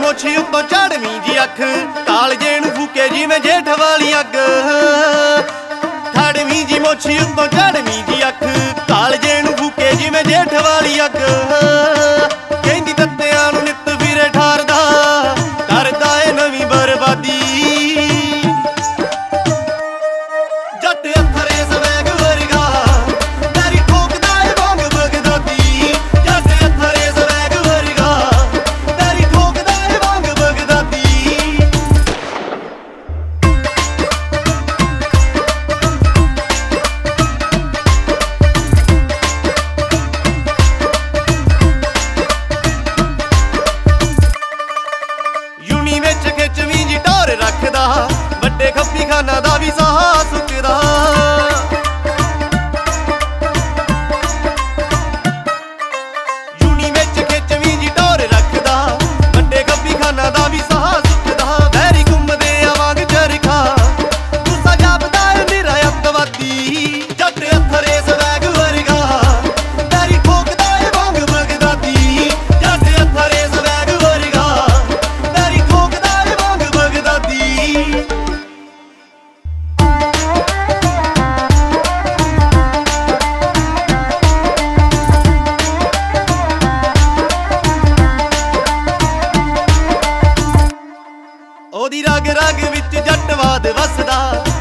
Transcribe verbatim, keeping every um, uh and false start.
ਮੁੱਛ ਉੱਤੋਂ ਝਾੜਵੀਂ ਜੀ ਅੱਖ, ਕਾਲਜੇ ਨੂੰ ਫੂਕੇ ਜਿਵੇਂ ਜੇਠ ਵਾਲੀ ਅੱਗ। ठाड़वीं जी मुੱਛ ਉੱਤੋਂ ਝਾੜਵੀਂ ਜੀ ਅੱਖ, ਕਾਲਜੇ ਨੂੰ ਫੂਕੇ ਜਿਵੇਂ ਜੇਠ ਵਾਲੀ ਅੱਗ। ਕਹਿੰਦੀ ਤੱਤਿਆਂ ਨੂੰ ਨਿੱਤ ਫਿਰੇ ਠਾਰਦਾ, ਕਰਦਾ ਏ ਨਵੀਂ ਬਰਬਾਦੀ। ਜੱਟ ਅੱਥਰੇ ਸਵੈਗ ਵਰਗਾ, ਤੇਰੀ ਠੋਕਦਾ ਏ ਵਾਂਗ ਬਗਦਾਦੀ। ਜੱਟ ਅੱਥਰੇ ਸਵੈਗ ਵਰਗਾ, ਤੇਰੀ ਠੋਕਦਾ ਏ ਵਾਂਗ ਬਗਦਾਦੀ। ਯੂਨੀ ਵਿੱਚ ਖਿੱਚਵੀਂ ਜੀ ਢੋਰ ਰੱਖਦਾ, ਵੱਡੇ ਖੱਪੀ ਖਾਨਾ ਦਾ ਵੀ ਸਾਹ ਸੁੱਕਦਾ। ਯੂਨੀ ਵਿੱਚ ਖਿੱਚਵੀਂ ਜੀ ਢੋਰ ਰੱਖਦਾ, ਵੱਡੇ ਖੱਪੀ ਖਾਨਾ ਦਾ ਵੀ ਸਾਹ ਸੁੱਕਦਾ। ਵੈਰੀ ਘੁੰਮਦੇ ਆ ਵਾਂਗ ਚਰਖਾ, ਗੁੱਸਾ ਜਾਪਦਾ ਏ ਮੇਰਾ ਅੱਤਵਾਦੀ। ਜੱਟ ਅੱਥਰੇ ਸਵੈਗ ਵਰਗਾ, ਤੇਰੀ ਠੋਕਦਾ ਏ ਵਾਂਗ ਬਗਦਾਦੀ। ਜੱਟ ਅੱਥਰੇ ਸਵੈਗ ਵਰਗਾ, ਤੇਰੀ ਠੋਕਦਾ ਏ ਵਾਂਗ ਬਗਦਾਦੀ। ਉਹਦੀ ਰਗ ਰਗ ਵਿੱਚ ਜੱਟਵਾਦ ਵਸਦਾ,